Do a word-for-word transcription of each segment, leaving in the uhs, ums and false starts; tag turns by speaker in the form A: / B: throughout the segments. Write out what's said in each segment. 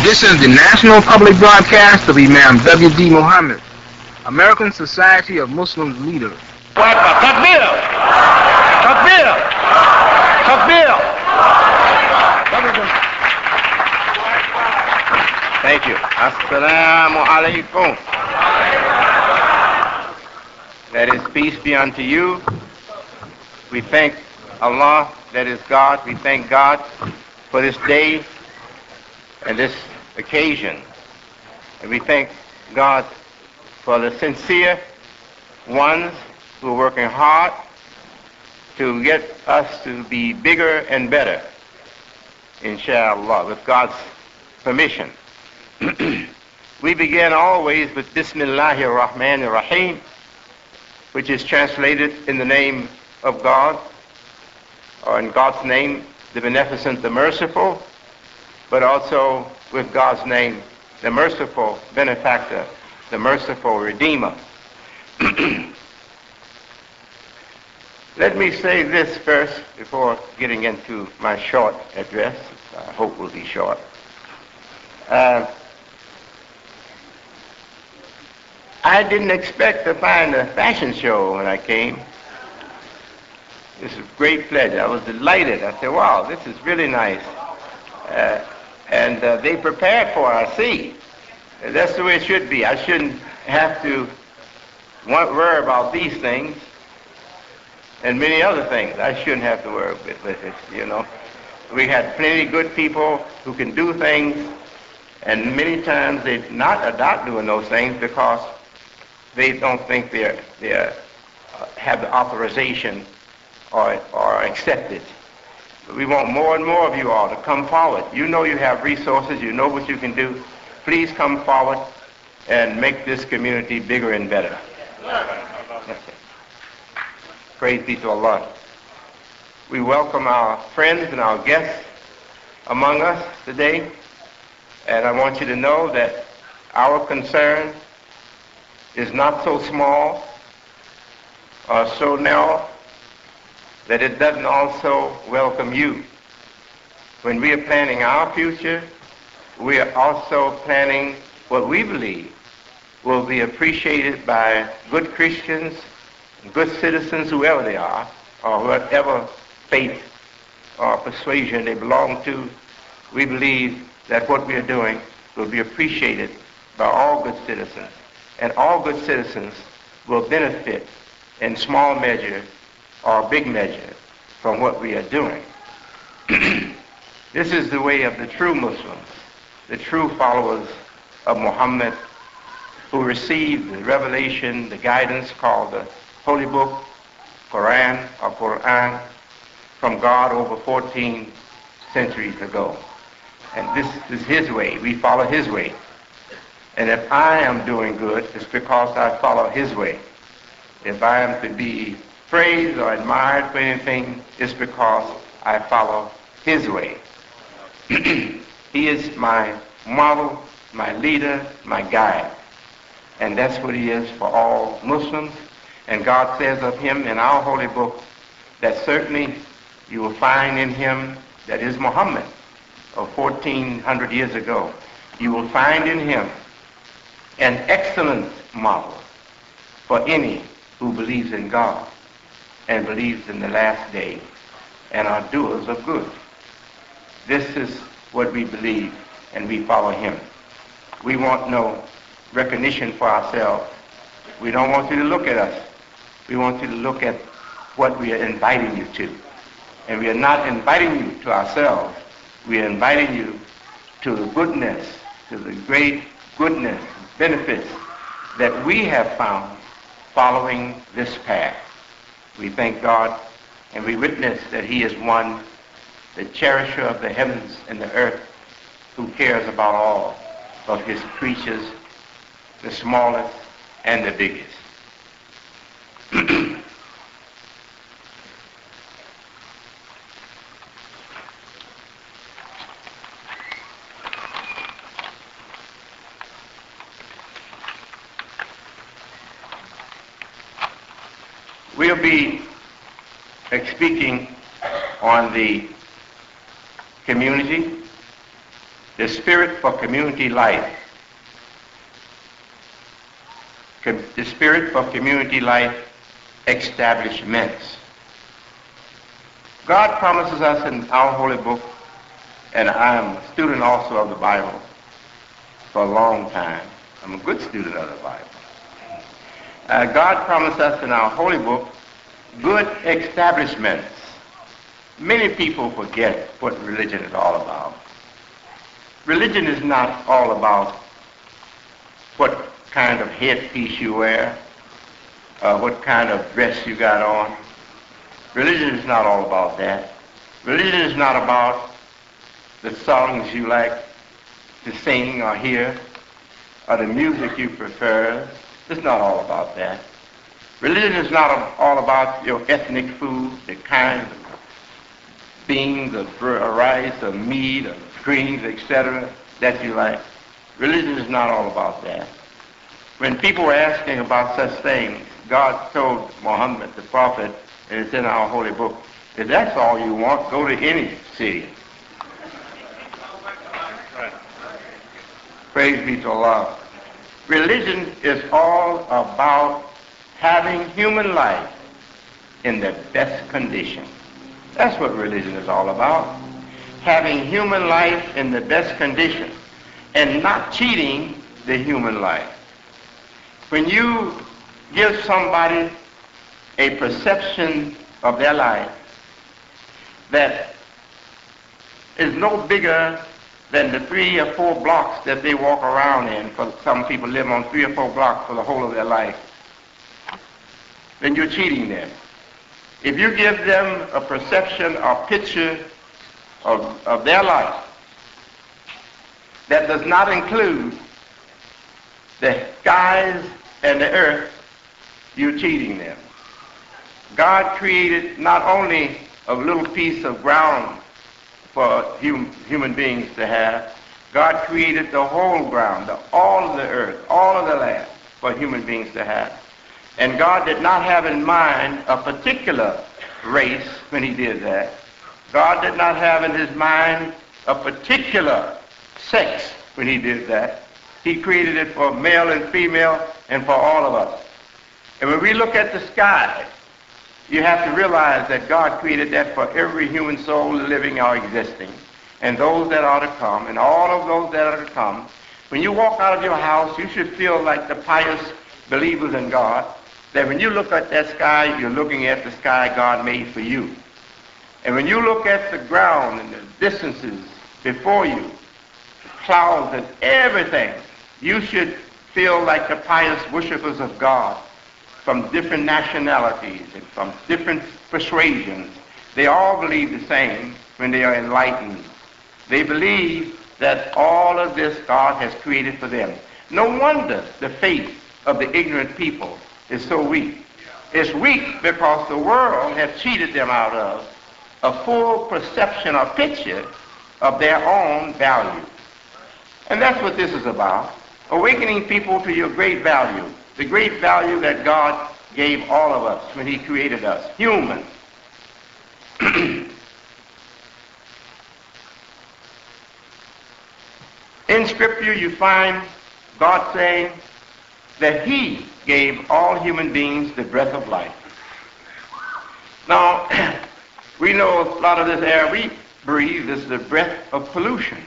A: This is the National Public Broadcast of Imam W D Muhammad, American Society of Muslims leader.
B: Takbir! Takbir! Takbir! Thank you. Assalamu alaikum. That is, peace be unto you. We thank Allah, that is God. We thank God for this day and this occasion. And we thank God for the sincere ones who are working hard to get us to be bigger and better, inshallah, with God's permission. We begin always with Bismillahir Rahmanir Rahim, which is translated in the name of God, or in God's name, the Beneficent, the Merciful, but also with God's name, the Merciful Benefactor, the Merciful Redeemer. Let me say this first before getting into my short address. I hope will be short. Uh, I didn't expect to find a fashion show when I came. This is a great pleasure. I was delighted. I said, wow, this is really nice. Uh, and uh, they prepared for it, I see. And that's the way it should be. I shouldn't have to worry about these things and many other things. I shouldn't have to worry with, with it, you know. We had plenty of good people who can do things, and many times they not are not doing those things because they don't think they're, they're uh, have the authorization or, or accepted. We want more and more of you all to come forward. You know you have resources. You know what you can do. Please come forward and make this community bigger and better. Praise be to Allah. We welcome our friends and our guests among us today. And I want you to know that our concern is not so small or so narrow that it doesn't also welcome you. When we are planning our future, we are also planning what we believe will be appreciated by good Christians, good citizens, whoever they are, or whatever faith or persuasion they belong to. We believe that what we are doing will be appreciated by all good citizens, and all good citizens will benefit in small measure or big measure from what we are doing. This is the way of the true Muslims, the true followers of Muhammad, who received the revelation, the guidance called the Holy Book, Quran or Quran, from God over fourteen centuries ago. And this is his way. We follow his way. And if I am doing good, it's because I follow his way. If I am to be praised or admired for anything, it's because I follow his way. He is my model, my leader, my guide. And that's what he is for all Muslims. And God says of him in our holy book that certainly you will find in him, that is Muhammad of fourteen hundred years ago, you will find in him an excellent model for any who believes in God and believes in the last day and are doers of good. This is what we believe, and we follow him. We want no recognition for ourselves. We don't want you to look at us. We want you to look at what we are inviting you to. And we are not inviting you to ourselves. We are inviting you to the goodness, to the great goodness, benefits that we have found following this path. We thank God, and we witness that he is one, the cherisher of the heavens and the earth, who cares about all of his creatures, the smallest and the biggest. We'll be speaking on the community the spirit for community life. Com- the spirit for community life establishments. God promises us in our holy book, and I am a student also of the Bible for a long time. I'm a good student of the Bible. Uh, God promised us in our holy book good establishments. Many people forget what religion is all about. Religion is not all about what kind of headpiece you wear, uh, what kind of dress you got on. Religion is not all about that. Religion is not about the songs you like to sing or hear, or the music you prefer. It's not all about that. Religion is not all about your ethnic food, the kinds of beans, of rice, of meat, of greens, et cetera, that you like. Religion is not all about that. When people were asking about such things, God told Muhammad, the prophet, and it's in our holy book, if that's all you want, go to any city. Right. Praise be to Allah. Religion is all about having human life in the best condition. That's what religion is all about. Having human life in the best condition and not cheating the human life. When you give somebody a perception of their life that is no bigger than the three or four blocks that they walk around in, for some people live on three or four blocks for the whole of their life, then you're cheating them. If you give them a perception or picture of, of their life that does not include the skies and the earth, you're cheating them. God created not only a little piece of ground for hum, human beings to have, God created the whole ground, the, all of the earth, all of the land for human beings to have. And God did not have in mind a particular race when he did that. God did not have in his mind a particular sex when he did that. He created it for male and female and for all of us. And when we look at the sky, you have to realize that God created that for every human soul living or existing, and those that are to come, and all of those that are to come. When you walk out of your house, you should feel like the pious believers in God, that when you look at that sky, you're looking at the sky God made for you. And when you look at the ground and the distances before you, the clouds and everything, you should feel like the pious worshipers of God from different nationalities and from different persuasions. They all believe the same when they are enlightened. They believe that all of this God has created for them. No wonder the faith of the ignorant people is so weak. It's weak because the world has cheated them out of a full perception or picture of their own value. And that's what this is about. Awakening people to your great value. The great value that God gave all of us when he created us, human. In Scripture you find God saying that he gave all human beings the breath of life. Now, we know a lot of this air we breathe is the breath of pollution,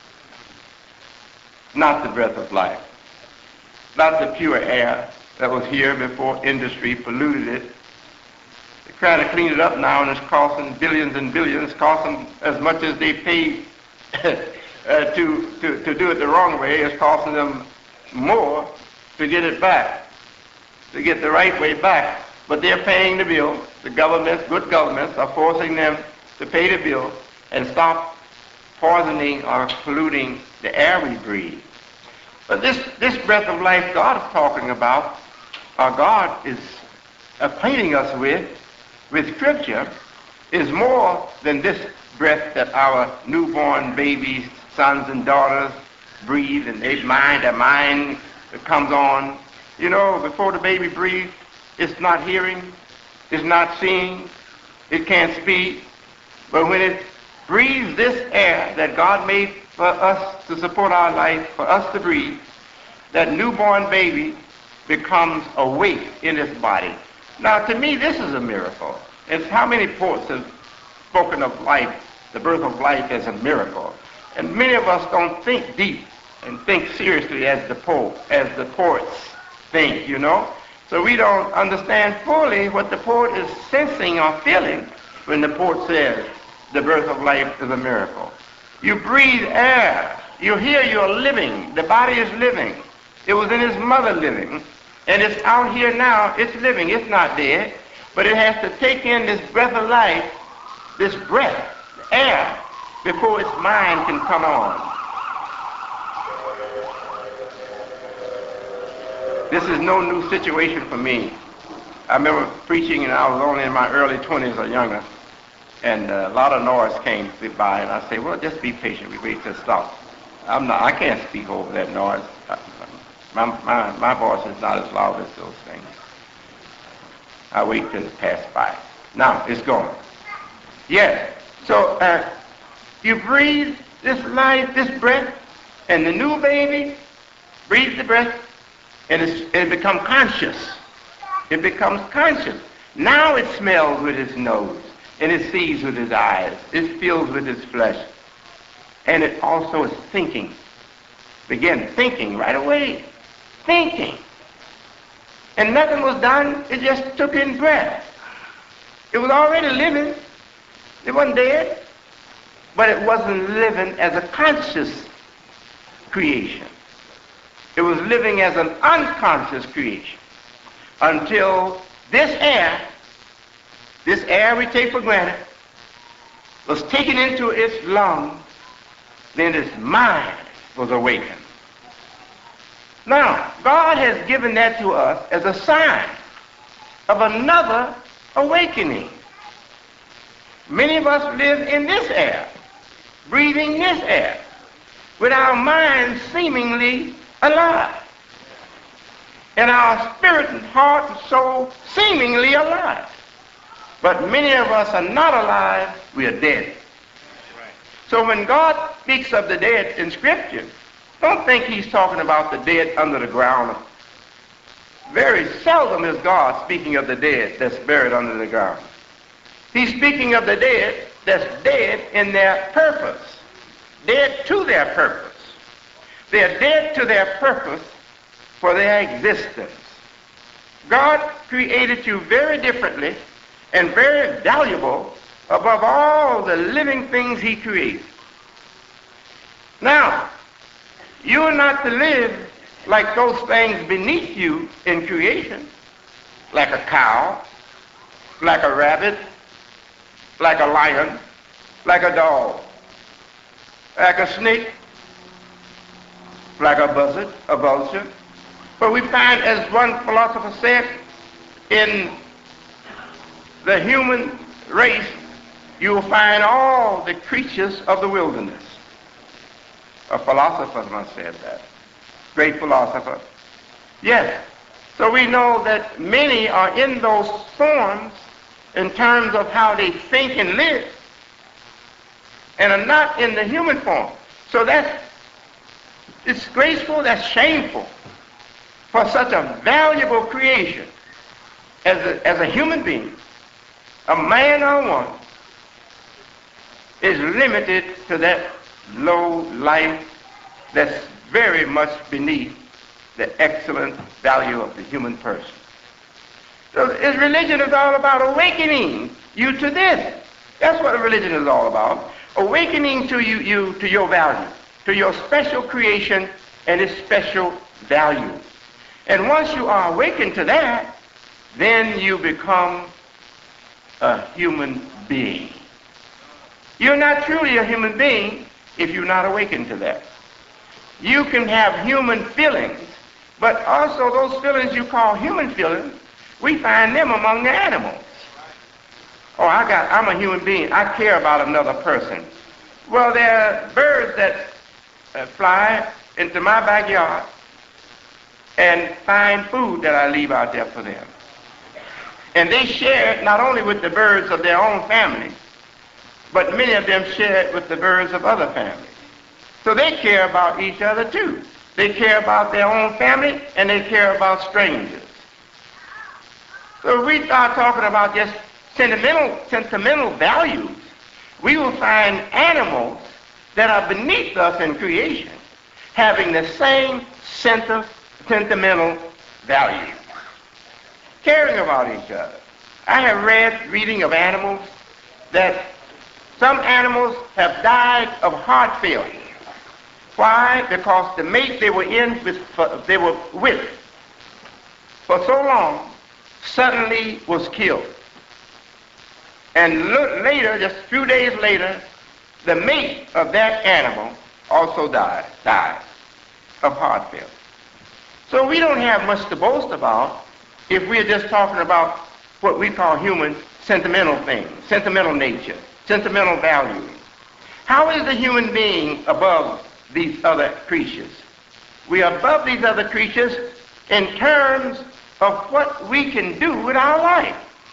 B: not the breath of life, not the pure air that was here before industry polluted it. They're trying to clean it up now, and it's costing billions and billions, costing as much as they paid uh, to, to, to do it the wrong way. It's costing them more to get it back, to get the right way back. But they're paying the bill. The governments, good governments, are forcing them to pay the bill and stop poisoning or polluting the air we breathe. But this, this breath of life God is talking about, or God is acquainting us with, with Scripture, is more than this breath that our newborn babies, sons and daughters breathe, and they mind, their mind comes on. You know, before the baby breathes, it's not hearing, it's not seeing, it can't speak. But when it breathes this air that God made for us to support our life, for us to breathe, that newborn baby becomes awake in its body. Now, to me, this is a miracle. It's how many poets have spoken of life, the birth of life, as a miracle. And many of us don't think deep and think seriously as the poet, as the poets think, you know. So we don't understand fully what the poet is sensing or feeling when the poet says the birth of life is a miracle. You breathe air. You hear you're living. The body is living. It was in its mother living, and it's out here now. It's living. It's not dead, but it has to take in this breath of life, this breath, air, before its mind can come on. This is no new situation for me. I remember preaching, and I was only in my early twenties or younger, and a lot of noise came by, and I say, well, just be patient. We wait till it stops. I'm not, I can't speak over that noise. My, my, my voice is not as loud as those things. I wait till it passes by. Now, it's gone. Yes. So, uh, you breathe this life, this breath, and the new baby breathes the breath, and it's, it becomes conscious. It becomes conscious. Now it smells with its nose, and it sees with its eyes. It feels with its flesh. And it also is thinking. Begin thinking right away. Thinking. And nothing was done. It just took in breath. It was already living. It wasn't dead. But it wasn't living as a conscious creation. It was living as an unconscious creation until this air, this air we take for granted, was taken into its lungs, then its mind was awakened. Now, God has given that to us as a sign of another awakening. Many of us live in this air, breathing this air, with our minds seemingly alive, and our spirit and heart and soul seemingly alive. But many of us are not alive, we are dead. So when God speaks of the dead in Scripture, don't think he's talking about the dead under the ground. Very seldom is God speaking of the dead that's buried under the ground. He's speaking of the dead that's dead in their purpose, dead to their purpose. They're dead to their purpose for their existence. God created you very differently and very valuable above all the living things he created. Now, you are not to live like those things beneath you in creation, like a cow, like a rabbit, like a lion, like a dog, like a snake, like a buzzard, a vulture. But we find, as one philosopher said, in the human race, you will find all the creatures of the wilderness. A philosopher must have said that. Great philosopher. Yes. So we know that many are in those forms in terms of how they think and live, and are not in the human form. So that's disgraceful, that's shameful for such a valuable creation as a, as a human being, a man or a woman, is limited to that low life that's very much beneath the excellent value of the human person. So his religion is all about awakening you to this. That's what a religion is all about. Awakening to you, you to your value, to your special creation and its special value. And once you are awakened to that, then you become a human being. You're not truly a human being if you're not awakened to that. You can have human feelings, but also those feelings you call human feelings, we find them among the animals. Oh, I got, I'm a human being. I care about another person. Well, there are birds that uh, fly into my backyard and find food that I leave out there for them. And they share it not only with the birds of their own family, but many of them share it with the birds of other families. So they care about each other too. They care about their own family, and they care about strangers. So if we start talking about just sentimental, sentimental values, we will find animals that are beneath us in creation having the same senti- sentimental values, caring about each other. I have read, reading of animals, that some animals have died of heart failure. Why? Because the mate they were in with, they were with for so long suddenly was killed. And look, later, just a few days later, the mate of that animal also died, died of heart failure. So we don't have much to boast about if we're just talking about what we call human sentimental things, sentimental nature, sentimental values. How is the human being above these other creatures? We are above these other creatures in terms of what we can do with our life.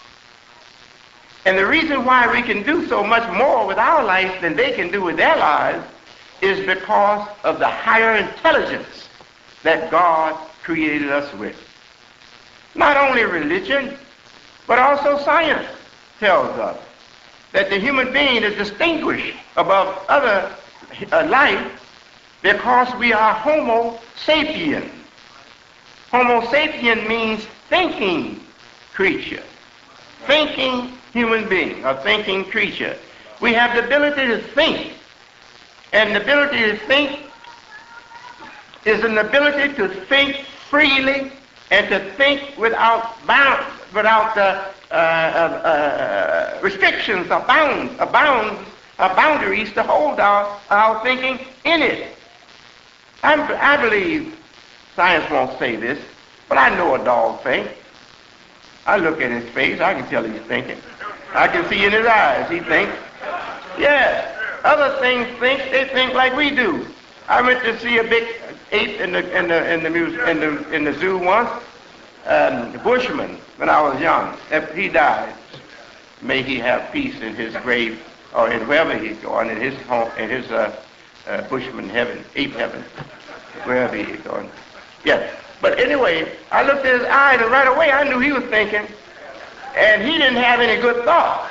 B: And the reason why we can do so much more with our life than they can do with their lives is because of the higher intelligence that God created us with. Not only religion, but also science tells us that the human being is distinguished above other uh, life because we are Homo sapien. Homo sapien means thinking creature, thinking human being, a thinking creature. We have the ability to think, and the ability to think is an ability to think freely and to think without bound, without the uh, uh, uh, restrictions or bounds, or bounds, or boundaries to hold our, our thinking in it. I, I believe science won't say this, but I know a dog thinks. I look at his face, I can tell he's thinking. I can see in his eyes he thinks. Yes, other things think, they think like we do. I went to see a big ape in the in the in the muse, in the in the zoo once. Um, the Bushman, when I was young, he died. May he have peace in his grave, or in wherever he's going, in his home, in his uh, uh, Bushman heaven, ape heaven, wherever he's going. Yes. But anyway, I looked at his eyes, and right away I knew he was thinking, and he didn't have any good thoughts.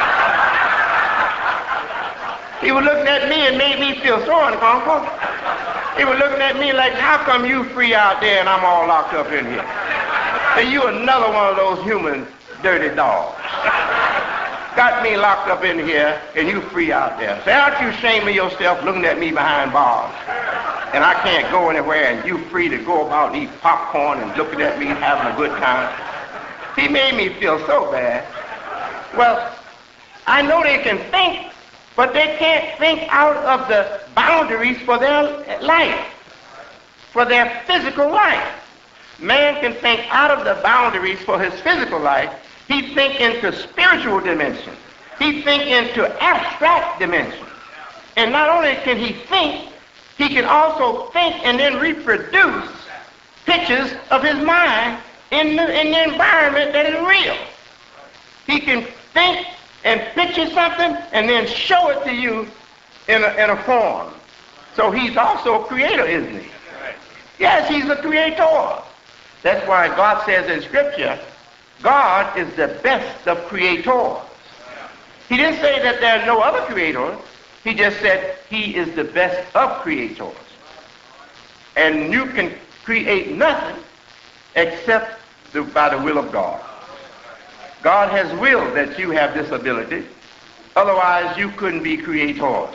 B: He was looking at me and made me feel so uncomfortable. He was looking at me like, how come you free out there and I'm all locked up in here? And you another one of those human dirty dogs. Got me locked up in here and you free out there. Say, aren't you ashamed of yourself looking at me behind bars? And I can't go anywhere and you free to go about and eat popcorn and looking at me having a good time. He made me feel so bad. Well, I know they can think, but they can't think out of the boundaries for their life, for their physical life. Man can think out of the boundaries for his physical life. He think into spiritual dimensions. He think into abstract dimensions. And not only can he think, he can also think and then reproduce pictures of his mind in the, in the environment that is real. He can think and picture something and then show it to you in a, in a form. So he's also a creator, isn't he? Yes, he's a creator. That's why God says in Scripture, God is the best of creators. He didn't say that there are no other creators. He just said he is the best of creators. And you can create nothing except the, by the will of God. God has willed that you have this ability. Otherwise, you couldn't be creators.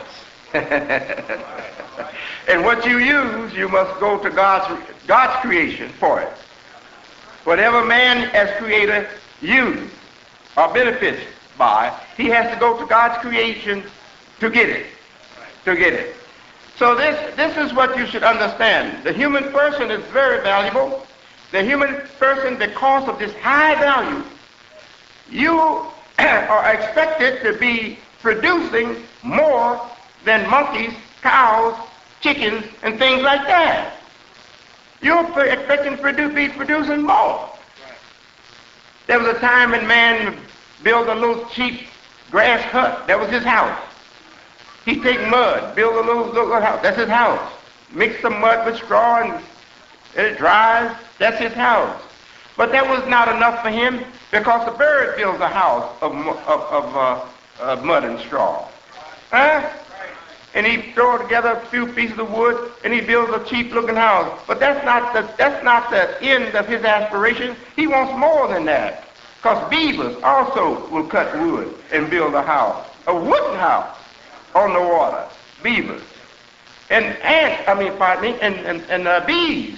B: And what you use, you must go to God's, God's creation for it. Whatever man as creator uses or benefits by, he has to go to God's creation to get it. To get it. So this, this is what you should understand. The human person is very valuable. The human person, because of this high value, you are expected to be producing more than monkeys, cows, chickens, and things like that. You're expecting to be producing more. There was a time when man built a little cheap grass hut. That was his house. He take mud, build a little, little house. That's his house. Mix some mud with straw and it dries. That's his house. But that was not enough for him because the bird builds a house of, of, of, uh, of mud and straw. Huh? And he throws together a few pieces of wood and he builds a cheap-looking house. But that's not the that's not the end of his aspiration. He wants more than that. Because beavers also will cut wood and build a house, a wooden house on the water. Beavers and ants, I mean, pardon me, and and, and uh, bees.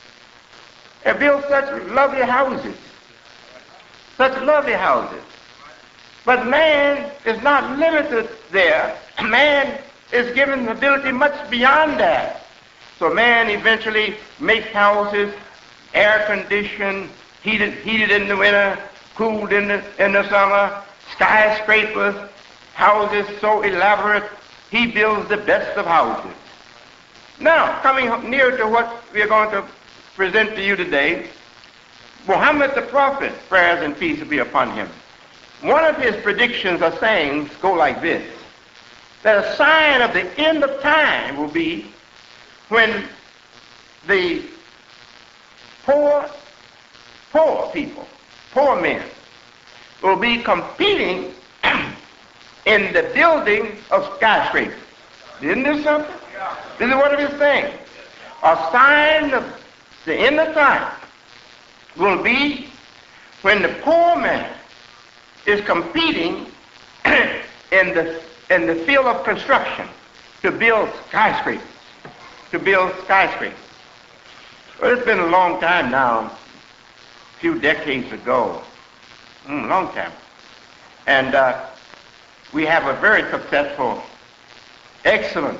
B: And build such lovely houses, such lovely houses. But man is not limited there. Man is given the ability much beyond that. So man eventually makes houses, air-conditioned, heated, heated in the winter, cooled in the, in the summer, skyscrapers, houses so elaborate, he builds the best of houses. Now, coming near to what we are going to present to you today, Muhammad the Prophet, prayers and peace be upon him. One of his predictions or sayings go like this, that a sign of the end of time will be when the poor, poor people, poor men, will be competing in the building of skyscrapers. Isn't this something? This is one of his things. A sign of the end of time will be when the poor man is competing in the in the field of construction to build skyscrapers, to build skyscrapers. Well, it's been a long time now, a few decades ago, mm, long time, and uh, we have a very successful, excellent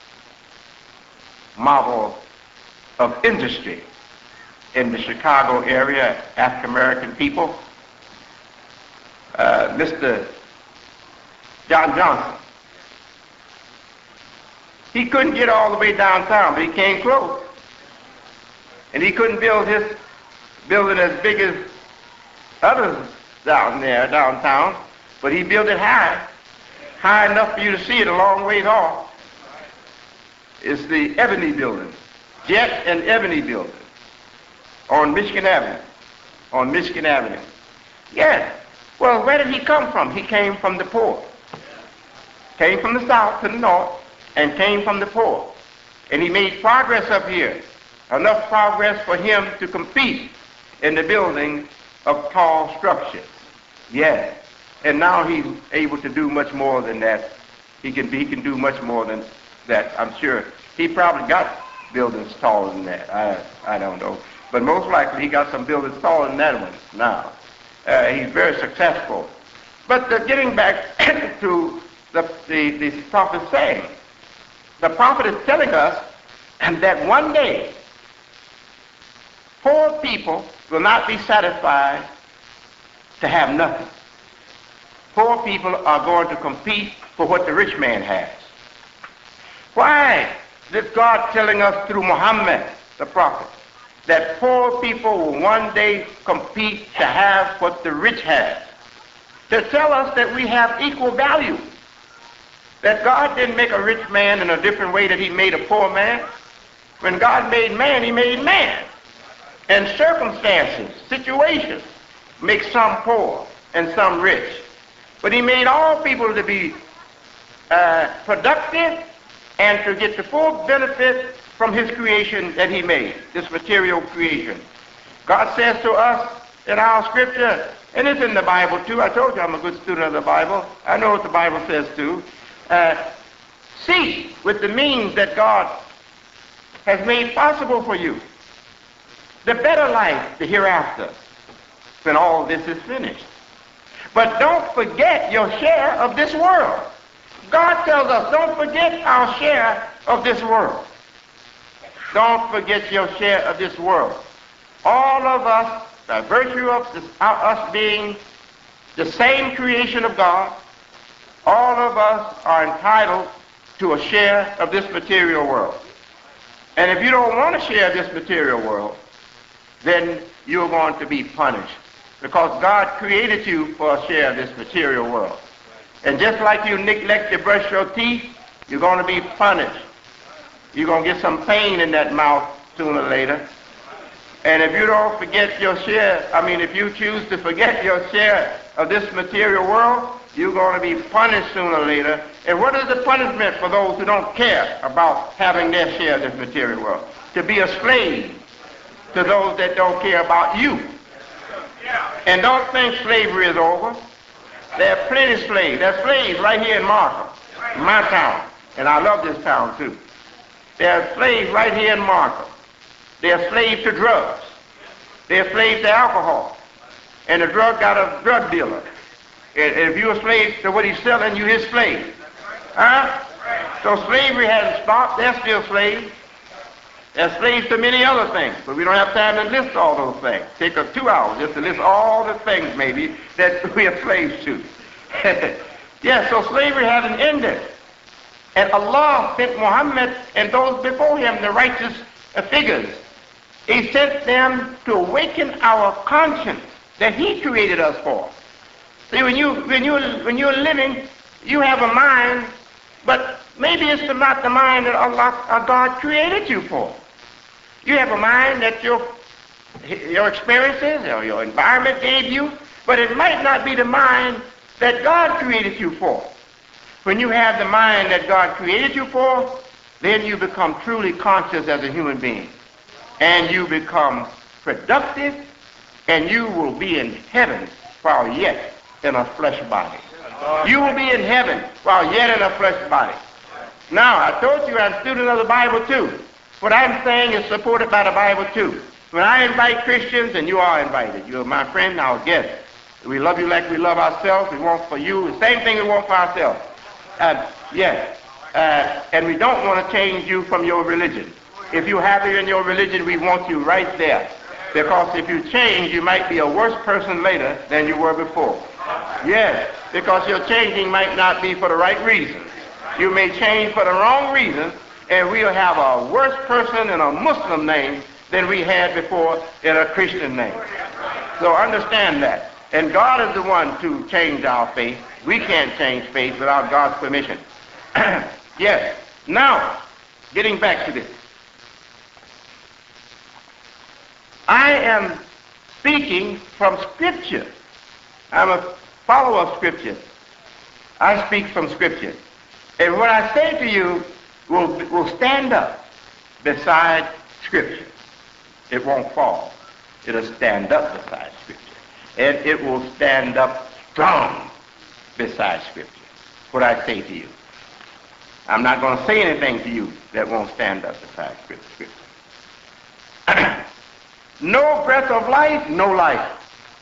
B: model of industry in the Chicago area, African American people. Uh, Mister John Johnson. He couldn't get all the way downtown, but he came close. And he couldn't build his building as big as others down there, downtown, but he built it high, high enough for you to see it a long ways off. It's the Ebony Building, Jet and Ebony Building on Michigan Avenue, on Michigan Avenue. Yes. Well, where did he come from? He came from the poor. Came from the south to the north and came from the poor. And he made progress up here, enough progress for him to compete in the building of tall structures. Yes. And now he's able to do much more than that. He can be, he can do much more than that, I'm sure. He probably got buildings taller than that. I, I don't know. But most likely he got some buildings taller than that one now. Uh, he's very successful. But uh, getting back to the, the, the prophet saying, the prophet is telling us that one day poor people will not be satisfied to have nothing. Poor people are going to compete for what the rich man has. Why is God telling us through Muhammad, the prophet, that poor people will one day compete to have what the rich have? To tell us that we have equal value. That God didn't make a rich man in a different way that he made a poor man. When God made man, he made man. And circumstances, situations, make some poor and some rich. But he made all people to be uh, productive and to get the full benefit from his creation that he made, this material creation. God says to us in our scripture, and it's in the Bible too. I told you I'm a good student of the Bible. I know what the Bible says too. Uh, seek with the means that God has made possible for you the better life, the hereafter, when all this is finished. But don't forget your share of this world. God tells us, don't forget our share of this world. Don't forget your share of this world. All of us, by virtue of this, uh, us being the same creation of God, all of us are entitled to a share of this material world. And if you don't want to share this material world, then you're going to be punished. Because God created you for a share of this material world. And just like you neglect to brush your teeth You're going to be punished. You're going to get some pain in that mouth sooner or later. And if you don't forget your share, I mean, if you choose to forget your share of this material world, you're going to be punished sooner or later. And what is the punishment for those who don't care about having their share of this material world? To be a slave to those that don't care about you. And don't think slavery is over. There are plenty of slaves. There are slaves right here in Markham, my town. And I love this town too. There are slaves right here in Markham. They are slaves to drugs. They are slaves to alcohol. And the drug got a drug dealer. And if you're a slave to what he's selling, you're his slave. Huh? So slavery hasn't stopped. They're still slaves. They're slaves to many other things. But we don't have time to list all those things. Take us two hours just to list all the things, maybe, that we are slaves to. Yeah, so slavery hasn't ended. And Allah sent Muhammad and those before him, the righteous figures. He sent them to awaken our conscience that he created us for. See, when you when you when you're living, you have a mind, but maybe it's not the mind that Allah or God created you for. You have a mind that your your experiences or your environment gave you, but it might not be the mind that God created you for. When you have the mind that God created you for, then you become truly conscious as a human being. And you become productive, and you will be in heaven while yet in a flesh body. You will be in heaven while yet in a flesh body. Now, I told you I'm a student of the Bible too. What I'm saying is supported by the Bible too. When I invite Christians, and you are invited, you're my friend, our guest. We love you like we love ourselves. We want for you the same thing we want for ourselves. Uh, yes. Uh, and we don't want to change you from your religion. If you're happy in your religion, we want you right there. Because if you change, you might be a worse person later than you were before. Yes, because your changing might not be for the right reason. You may change for the wrong reason, and we'll have a worse person in a Muslim name than we had before in a Christian name. So understand that. And God is the one to change our faith. We can't change faith without God's permission. Yes. Now, getting back to this. I am speaking from Scripture. I'm a follower of Scripture. I speak from Scripture. And what I say to you will, will stand up beside Scripture. It won't fall. It'll stand up beside Scripture. And it will stand up strong beside Scripture. What I say to you. I'm not going to say anything to you that won't stand up beside Scripture. No breath of life, no life.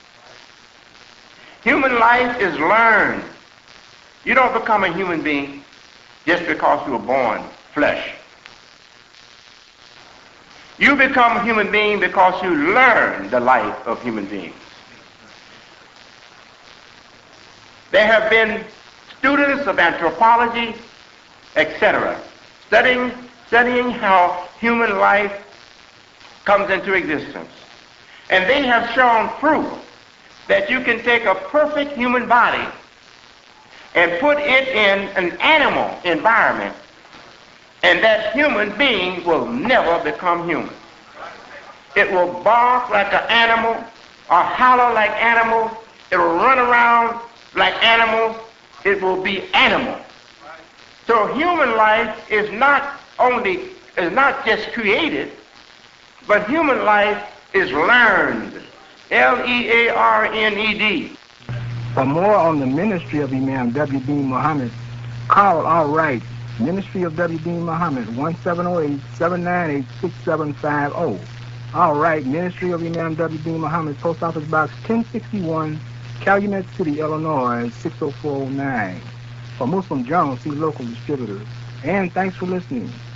B: Human life is learned. You don't become a human being just because you were born flesh. You become a human being because you learn the life of human beings. There have been students of anthropology, et cetera, studying, studying how human life comes into existence. And they have shown proof that you can take a perfect human body and put it in an animal environment, and that human being will never become human. It will bark like an animal or holler like animals. It will run around like animals. It will be animal. So human life is not only, is not just created, but human life is learned. L E A R N E D.
A: For more on the ministry of Imam W D Muhammad, call All Right, Ministry of W D Muhammad, one seven zero eight, seven nine eight, six seven five zero. All Right, Ministry of Imam W D Muhammad, Post Office Box ten sixty-one, Calumet City, Illinois, six oh four oh nine. For Muslim Jones, see local distributors. And thanks for listening.